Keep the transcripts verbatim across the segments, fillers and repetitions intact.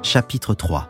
Chapitre trois.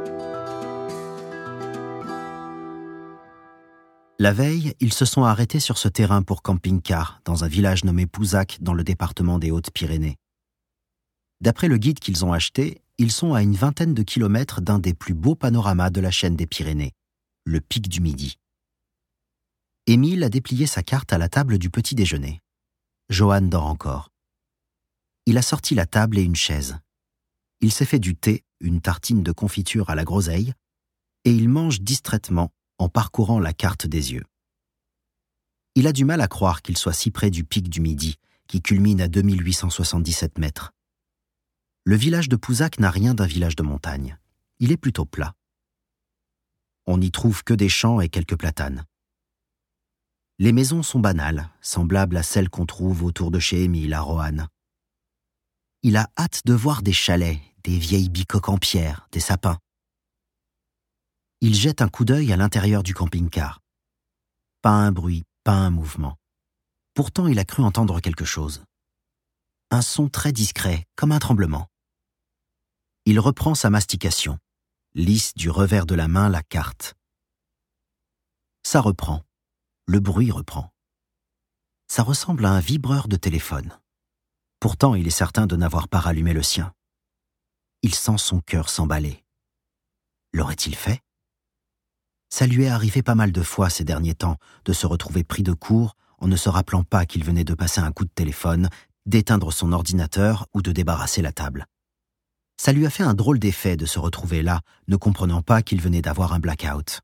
La veille, ils se sont arrêtés sur ce terrain pour camping-car, dans un village nommé Pouzac, dans le département des Hautes-Pyrénées. D'après le guide qu'ils ont acheté, ils sont à une vingtaine de kilomètres d'un des plus beaux panoramas de la chaîne des Pyrénées, le pic du Midi. Émile a déplié sa carte à la table du petit déjeuner. Johan dort encore. Il a sorti la table et une chaise. Il s'est fait du thé, une tartine de confiture à la groseille, et il mange distraitement en parcourant la carte des yeux. Il a du mal à croire qu'il soit si près du pic du Midi, qui culmine à deux mille huit cent soixante-dix-sept mètres. Le village de Pouzac n'a rien d'un village de montagne. Il est plutôt plat. On n'y trouve que des champs et quelques platanes. Les maisons sont banales, semblables à celles qu'on trouve autour de chez Émile à Roanne. Il a hâte de voir des chalets, des vieilles bicoques en pierre, des sapins. Il jette un coup d'œil à l'intérieur du camping-car. Pas un bruit, pas un mouvement. Pourtant, il a cru entendre quelque chose. Un son très discret, comme un tremblement. Il reprend sa mastication, lisse du revers de la main la carte. Ça reprend. Le bruit reprend. Ça ressemble à un vibreur de téléphone. Pourtant, il est certain de n'avoir pas rallumé le sien. Il sent son cœur s'emballer. L'aurait-il fait ? Ça lui est arrivé pas mal de fois ces derniers temps de se retrouver pris de court en ne se rappelant pas qu'il venait de passer un coup de téléphone, d'éteindre son ordinateur ou de débarrasser la table. Ça lui a fait un drôle d'effet de se retrouver là, ne comprenant pas qu'il venait d'avoir un blackout.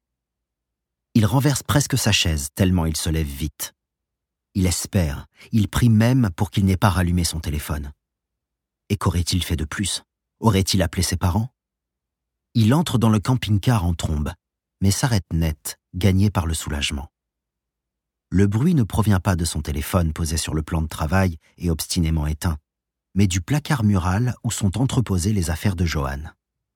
Il renverse presque sa chaise tellement il se lève vite. Il espère, il prie même pour qu'il n'ait pas rallumé son téléphone. Et qu'aurait-il fait de plus ? Aurait-il appelé ses parents ? Il entre dans le camping-car en trombe, mais s'arrête net, gagné par le soulagement. Le bruit ne provient pas de son téléphone posé sur le plan de travail et obstinément éteint, mais du placard mural où sont entreposées les affaires de Johan.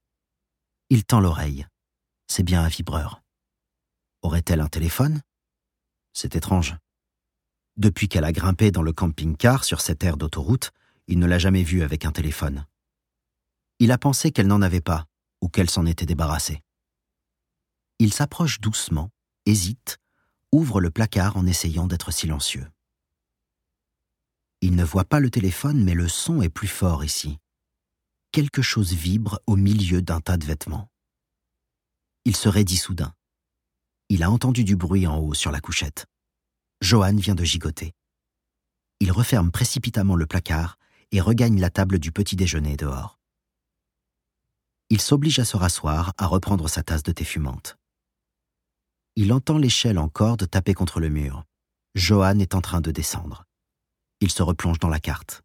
Il tend l'oreille. C'est bien un vibreur. Aurait-elle un téléphone ? C'est étrange. Depuis qu'elle a grimpé dans le camping-car sur cette aire d'autoroute, il ne l'a jamais vue avec un téléphone. Il a pensé qu'elle n'en avait pas, ou qu'elle s'en était débarrassée. Il s'approche doucement, hésite, ouvre le placard en essayant d'être silencieux. Il ne voit pas le téléphone, mais le son est plus fort ici. Quelque chose vibre au milieu d'un tas de vêtements. Il se raidit soudain. Il a entendu du bruit en haut sur la couchette. Johan vient de gigoter. Il referme précipitamment le placard et regagne la table du petit déjeuner dehors. Il s'oblige à se rasseoir, à reprendre sa tasse de thé fumante. Il entend l'échelle en corde taper contre le mur. Johan est en train de descendre. Il se replonge dans la carte.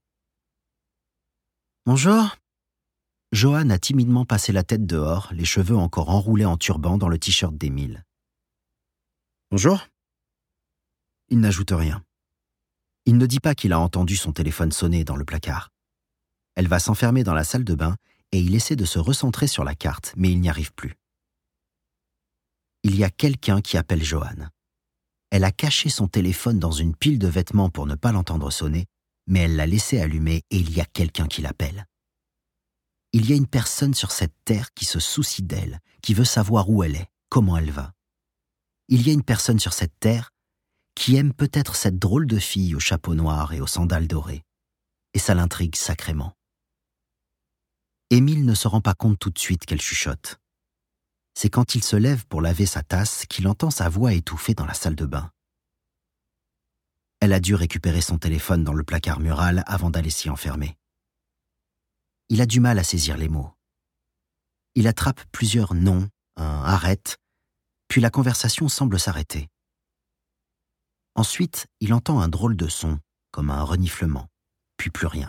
« Bonjour !» Johan a timidement passé la tête dehors, les cheveux encore enroulés en turban dans le t-shirt d'Émile. « Bonjour !» Il n'ajoute rien. Il ne dit pas qu'il a entendu son téléphone sonner dans le placard. Elle va s'enfermer dans la salle de bain et il essaie de se recentrer sur la carte, mais il n'y arrive plus. Il y a quelqu'un qui appelle Johan. Elle a caché son téléphone dans une pile de vêtements pour ne pas l'entendre sonner, mais elle l'a laissé allumer et il y a quelqu'un qui l'appelle. Il y a une personne sur cette terre qui se soucie d'elle, qui veut savoir où elle est, comment elle va. Il y a une personne sur cette terre qui aime peut-être cette drôle de fille au chapeau noir et aux sandales dorées. Et ça l'intrigue sacrément. Émile ne se rend pas compte tout de suite qu'elle chuchote. C'est quand il se lève pour laver sa tasse qu'il entend sa voix étouffée dans la salle de bain. Elle a dû récupérer son téléphone dans le placard mural avant d'aller s'y enfermer. Il a du mal à saisir les mots. Il attrape plusieurs noms, un « arrête », puis la conversation semble s'arrêter. Ensuite, il entend un drôle de son, comme un reniflement, puis plus rien.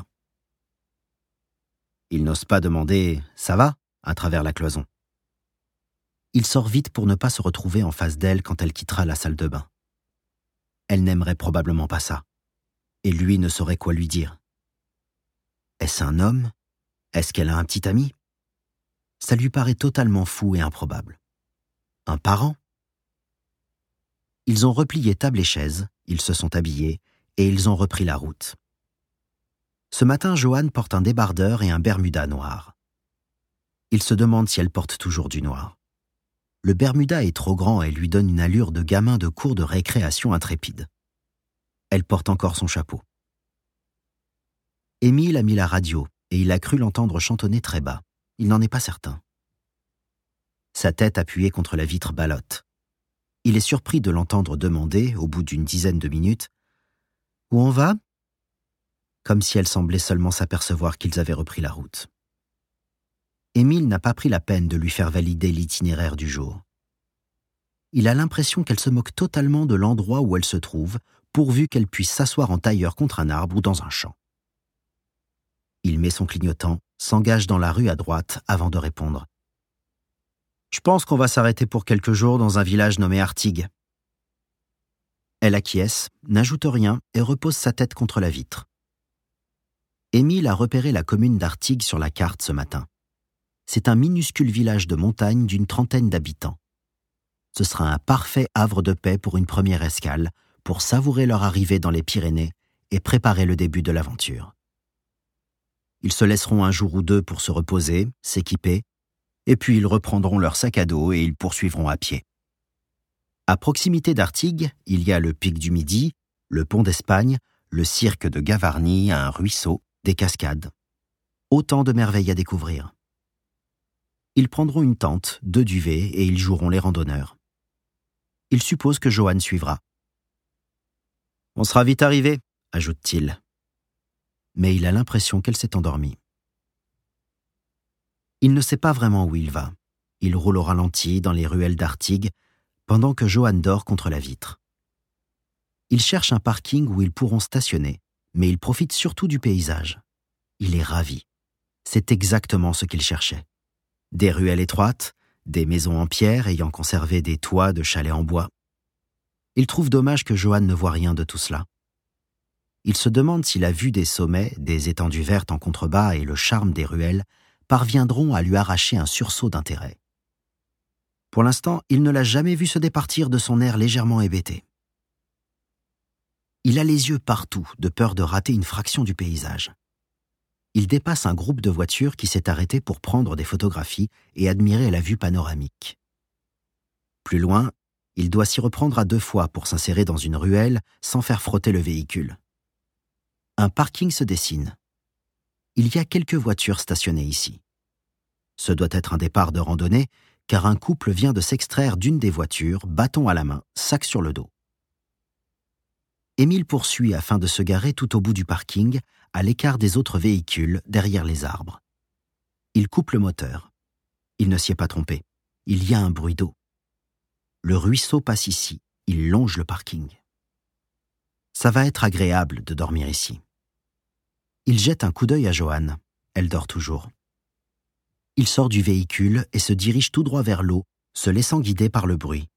Il n'ose pas demander « ça va ?» à travers la cloison. Il sort vite pour ne pas se retrouver en face d'elle quand elle quittera la salle de bain. Elle n'aimerait probablement pas ça, et lui ne saurait quoi lui dire. Est-ce un homme ? Est-ce qu'elle a un petit ami ? Ça lui paraît totalement fou et improbable. Un parent ? Ils ont replié table et chaise, ils se sont habillés, et ils ont repris la route. Ce matin, Johan porte un débardeur et un bermuda noir. Il se demande si elle porte toujours du noir. Le Bermuda est trop grand et lui donne une allure de gamin de cours de récréation intrépide. Elle porte encore son chapeau. Émile a mis la radio et il a cru l'entendre chantonner très bas. Il n'en est pas certain. Sa tête appuyée contre la vitre ballotte. Il est surpris de l'entendre demander, au bout d'une dizaine de minutes, « Où on va ?» Comme si elle semblait seulement s'apercevoir qu'ils avaient repris la route. Émile n'a pas pris la peine de lui faire valider l'itinéraire du jour. Il a l'impression qu'elle se moque totalement de l'endroit où elle se trouve, pourvu qu'elle puisse s'asseoir en tailleur contre un arbre ou dans un champ. Il met son clignotant, s'engage dans la rue à droite avant de répondre. « Je pense qu'on va s'arrêter pour quelques jours dans un village nommé Artigues. » Elle acquiesce, n'ajoute rien et repose sa tête contre la vitre. Émile a repéré la commune d'Artigues sur la carte ce matin. C'est un minuscule village de montagne d'une trentaine d'habitants. Ce sera un parfait havre de paix pour une première escale, pour savourer leur arrivée dans les Pyrénées et préparer le début de l'aventure. Ils se laisseront un jour ou deux pour se reposer, s'équiper, et puis ils reprendront leur sac à dos et ils poursuivront à pied. À proximité d'Artigues, il y a le pic du Midi, le pont d'Espagne, le cirque de Gavarnie, un ruisseau, des cascades. Autant de merveilles à découvrir. Ils prendront une tente, deux duvets et ils joueront les randonneurs. Il suppose que Johan suivra. « On sera vite arrivé », ajoute-t-il. Mais il a l'impression qu'elle s'est endormie. Il ne sait pas vraiment où il va. Il roule au ralenti dans les ruelles d'Artigues, pendant que Johan dort contre la vitre. Il cherche un parking où ils pourront stationner, mais il profite surtout du paysage. Il est ravi. C'est exactement ce qu'il cherchait. Des ruelles étroites, des maisons en pierre ayant conservé des toits de chalets en bois. Il trouve dommage que Johan ne voit rien de tout cela. Il se demande si la vue des sommets, des étendues vertes en contrebas et le charme des ruelles parviendront à lui arracher un sursaut d'intérêt. Pour l'instant, il ne l'a jamais vu se départir de son air légèrement hébété. Il a les yeux partout, de peur de rater une fraction du paysage. Il dépasse un groupe de voitures qui s'est arrêté pour prendre des photographies et admirer la vue panoramique. Plus loin, il doit s'y reprendre à deux fois pour s'insérer dans une ruelle sans faire frotter le véhicule. Un parking se dessine. Il y a quelques voitures stationnées ici. Ce doit être un départ de randonnée, car un couple vient de s'extraire d'une des voitures, bâton à la main, sac sur le dos. Émile poursuit afin de se garer tout au bout du parking, à l'écart des autres véhicules, derrière les arbres. Il coupe le moteur. Il ne s'y est pas trompé. Il y a un bruit d'eau. Le ruisseau passe ici. Il longe le parking. Ça va être agréable de dormir ici. Il jette un coup d'œil à Johan. Elle dort toujours. Il sort du véhicule et se dirige tout droit vers l'eau, se laissant guider par le bruit.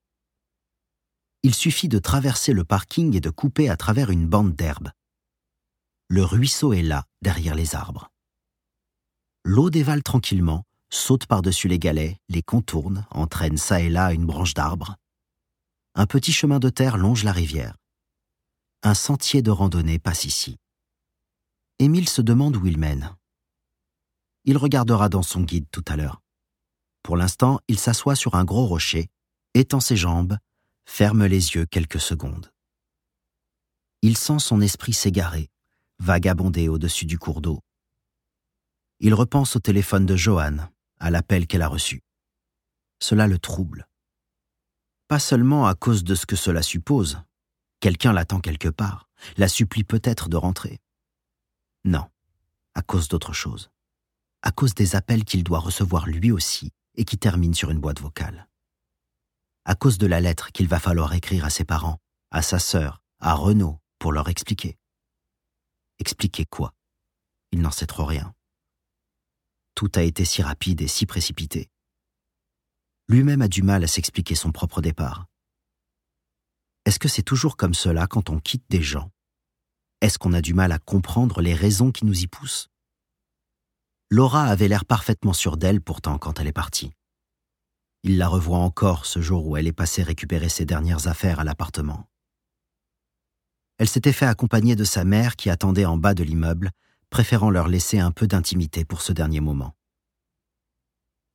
Il suffit de traverser le parking et de couper à travers une bande d'herbe. Le ruisseau est là, derrière les arbres. L'eau dévale tranquillement, saute par-dessus les galets, les contourne, entraîne çà et là une branche d'arbre. Un petit chemin de terre longe la rivière. Un sentier de randonnée passe ici. Émile se demande où il mène. Il regardera dans son guide tout à l'heure. Pour l'instant, il s'assoit sur un gros rocher, étend ses jambes, ferme les yeux quelques secondes. Il sent son esprit s'égarer, vagabonder au-dessus du cours d'eau. Il repense au téléphone de Johan, à l'appel qu'elle a reçu. Cela le trouble. Pas seulement à cause de ce que cela suppose. Quelqu'un l'attend quelque part, la supplie peut-être de rentrer. Non, à cause d'autre chose. À cause des appels qu'il doit recevoir lui aussi et qui terminent sur une boîte vocale. À cause de la lettre qu'il va falloir écrire à ses parents, à sa sœur, à Renaud, pour leur expliquer. Expliquer quoi? Il n'en sait trop rien. Tout a été si rapide et si précipité. Lui-même a du mal à s'expliquer son propre départ. Est-ce que c'est toujours comme cela quand on quitte des gens? Est-ce qu'on a du mal à comprendre les raisons qui nous y poussent? Laura avait l'air parfaitement sûre d'elle pourtant quand elle est partie. Il la revoit encore ce jour où elle est passée récupérer ses dernières affaires à l'appartement. Elle s'était fait accompagner de sa mère qui attendait en bas de l'immeuble, préférant leur laisser un peu d'intimité pour ce dernier moment.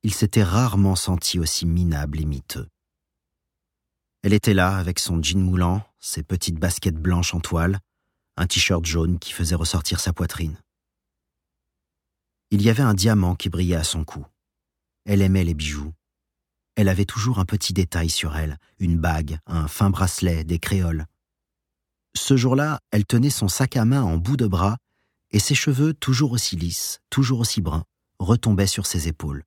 Il s'était rarement senti aussi minable et miteux. Elle était là, avec son jean moulant, ses petites baskets blanches en toile, un t-shirt jaune qui faisait ressortir sa poitrine. Il y avait un diamant qui brillait à son cou. Elle aimait les bijoux. Elle avait toujours un petit détail sur elle, une bague, un fin bracelet, des créoles. Ce jour-là, elle tenait son sac à main en bout de bras et ses cheveux, toujours aussi lisses, toujours aussi bruns, retombaient sur ses épaules.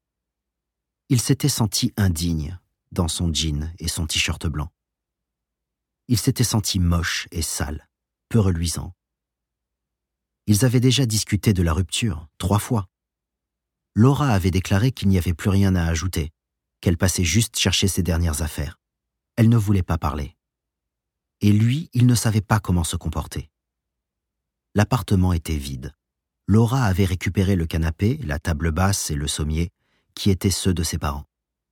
Il s'était senti indigne dans son jean et son t-shirt blanc. Il s'était senti moche et sale, peu reluisant. Ils avaient déjà discuté de la rupture, trois fois. Laura avait déclaré qu'il n'y avait plus rien à ajouter, qu'elle passait juste chercher ses dernières affaires. Elle ne voulait pas parler. Et lui, il ne savait pas comment se comporter. L'appartement était vide. Laura avait récupéré le canapé, la table basse et le sommier, qui étaient ceux de ses parents.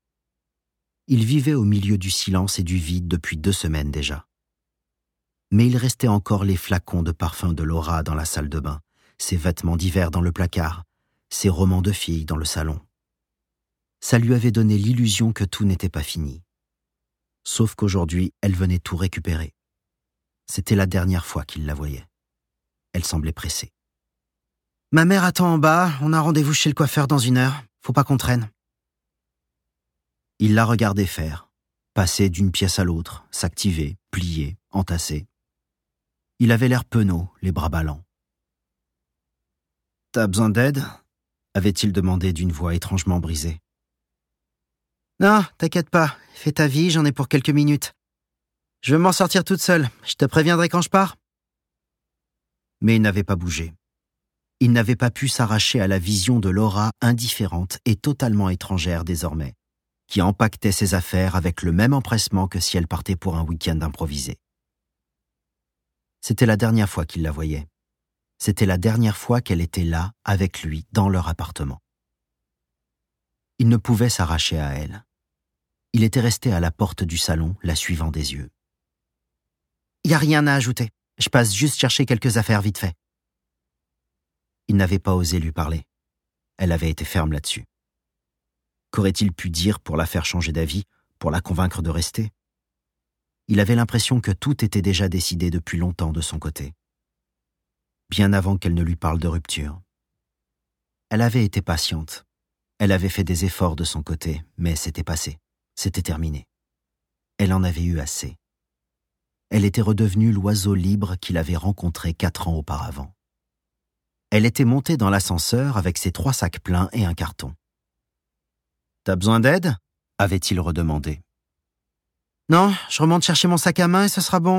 Il vivait au milieu du silence et du vide depuis deux semaines déjà. Mais il restait encore les flacons de parfum de Laura dans la salle de bain, ses vêtements d'hiver dans le placard, ses romans de filles dans le salon. Ça lui avait donné l'illusion que tout n'était pas fini. Sauf qu'aujourd'hui, elle venait tout récupérer. C'était la dernière fois qu'il la voyait. Elle semblait pressée. « Ma mère attend en bas, on a rendez-vous chez le coiffeur dans une heure, faut pas qu'on traîne. » Il la regardait faire, passer d'une pièce à l'autre, s'activer, plier, entasser. Il avait l'air penaud, les bras ballants. « T'as besoin d'aide ?» avait-il demandé d'une voix étrangement brisée. « Non, t'inquiète pas, fais ta vie, j'en ai pour quelques minutes. Je veux m'en sortir toute seule, je te préviendrai quand je pars. » Mais il n'avait pas bougé. Il n'avait pas pu s'arracher à la vision de Laura indifférente et totalement étrangère désormais, qui empaquetait ses affaires avec le même empressement que si elle partait pour un week-end improvisé. C'était la dernière fois qu'il la voyait. C'était la dernière fois qu'elle était là, avec lui, dans leur appartement. Il ne pouvait s'arracher à elle. Il était resté à la porte du salon, la suivant des yeux. « Y a rien à ajouter. Je passe juste chercher quelques affaires vite fait. » Il n'avait pas osé lui parler. Elle avait été ferme là-dessus. Qu'aurait-il pu dire pour la faire changer d'avis, pour la convaincre de rester ? Il avait l'impression que tout était déjà décidé depuis longtemps de son côté. Bien avant qu'elle ne lui parle de rupture. Elle avait été patiente. Elle avait fait des efforts de son côté, mais c'était passé. C'était terminé. Elle en avait eu assez. Elle était redevenue l'oiseau libre qu'il avait rencontré quatre ans auparavant. Elle était montée dans l'ascenseur avec ses trois sacs pleins et un carton. « T'as besoin d'aide ?» avait-il redemandé. « Non, je remonte chercher mon sac à main et ce sera bon. »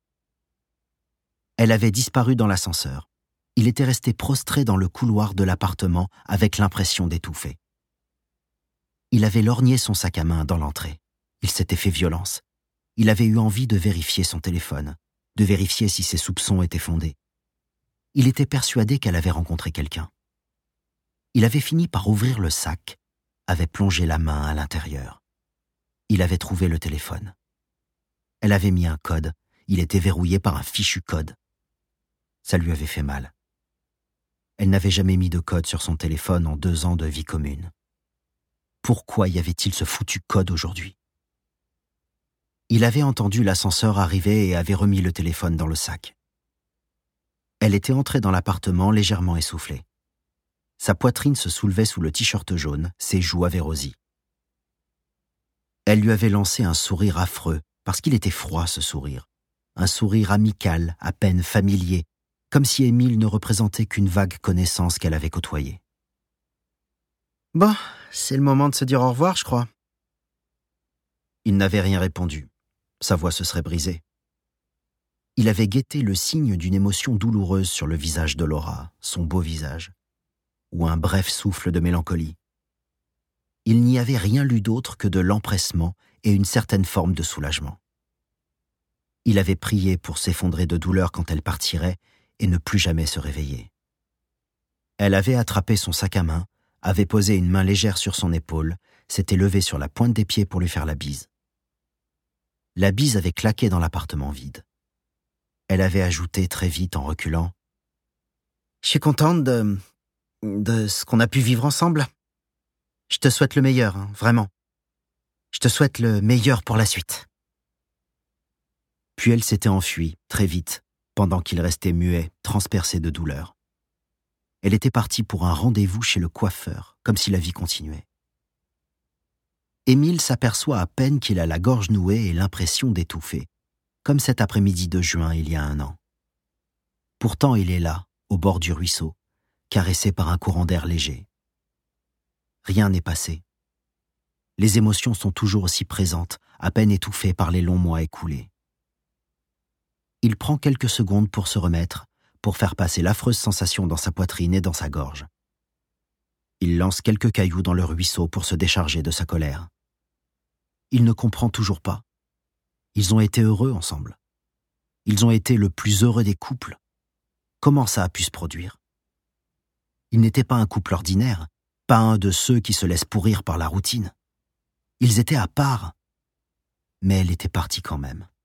Elle avait disparu dans l'ascenseur. Il était resté prostré dans le couloir de l'appartement avec l'impression d'étouffer. Il avait lorgné son sac à main dans l'entrée. Il s'était fait violence. Il avait eu envie de vérifier son téléphone, de vérifier si ses soupçons étaient fondés. Il était persuadé qu'elle avait rencontré quelqu'un. Il avait fini par ouvrir le sac, avait plongé la main à l'intérieur. Il avait trouvé le téléphone. Elle avait mis un code. Il était verrouillé par un fichu code. Ça lui avait fait mal. Elle n'avait jamais mis de code sur son téléphone en deux ans de vie commune. Pourquoi y avait-il ce foutu code aujourd'hui ? Il avait entendu l'ascenseur arriver et avait remis le téléphone dans le sac. Elle était entrée dans l'appartement légèrement essoufflée. Sa poitrine se soulevait sous le t-shirt jaune, ses joues avaient rosi. Elle lui avait lancé un sourire affreux, parce qu'il était froid ce sourire. Un sourire amical, à peine familier, comme si Émile ne représentait qu'une vague connaissance qu'elle avait côtoyée. « Bon, c'est le moment de se dire au revoir, je crois. » Il n'avait rien répondu. Sa voix se serait brisée. Il avait guetté le signe d'une émotion douloureuse sur le visage de Laura, son beau visage, ou un bref souffle de mélancolie. Il n'y avait rien lu d'autre que de l'empressement et une certaine forme de soulagement. Il avait prié pour s'effondrer de douleur quand elle partirait et ne plus jamais se réveiller. Elle avait attrapé son sac à main, avait posé une main légère sur son épaule, s'était levée sur la pointe des pieds pour lui faire la bise. La bise avait claqué dans l'appartement vide. Elle avait ajouté très vite en reculant « Je suis contente de... de ce qu'on a pu vivre ensemble. Je te souhaite le meilleur, hein, vraiment. Je te souhaite le meilleur pour la suite. » Puis elle s'était enfuie, très vite, pendant qu'il restait muet, transpercé de douleur. Elle était partie pour un rendez-vous chez le coiffeur, comme si la vie continuait. Émile s'aperçoit à peine qu'il a la gorge nouée et l'impression d'étouffer, comme cet après-midi de juin il y a un an. Pourtant il est là, au bord du ruisseau, caressé par un courant d'air léger. Rien n'est passé. Les émotions sont toujours aussi présentes, à peine étouffées par les longs mois écoulés. Il prend quelques secondes pour se remettre, pour faire passer l'affreuse sensation dans sa poitrine et dans sa gorge. Il lance quelques cailloux dans le ruisseau pour se décharger de sa colère. Il ne comprend toujours pas. Ils ont été heureux ensemble. Ils ont été le plus heureux des couples. Comment ça a pu se produire? Ils n'étaient pas un couple ordinaire, pas un de ceux qui se laissent pourrir par la routine. Ils étaient à part. Mais elle était partie quand même.